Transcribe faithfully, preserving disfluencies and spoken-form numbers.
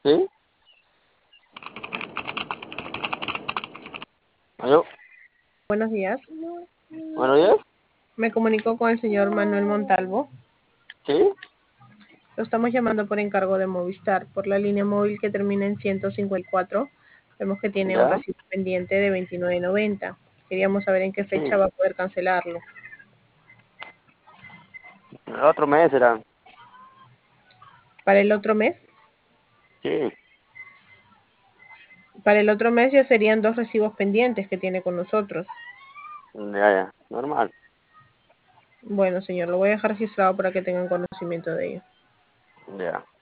¿Sí? ¿Aló? Buenos días. ¿Buenos días? Me comunico con el señor Manuel Montalvo. ¿Sí? Lo estamos llamando por encargo de Movistar, por la línea móvil que termina en ciento cincuenta y cuatro. Vemos que tiene un ¿Ya? recibo pendiente de veintinueve noventa. Queríamos saber en qué fecha Sí. va a poder cancelarlo. El otro mes será. Para el otro mes, Sí. para el otro mes ya serían dos recibos pendientes que tiene con nosotros. Ya, ya. Normal. Bueno, señor, lo voy a dejar registrado para que tengan conocimiento de ello. Ya.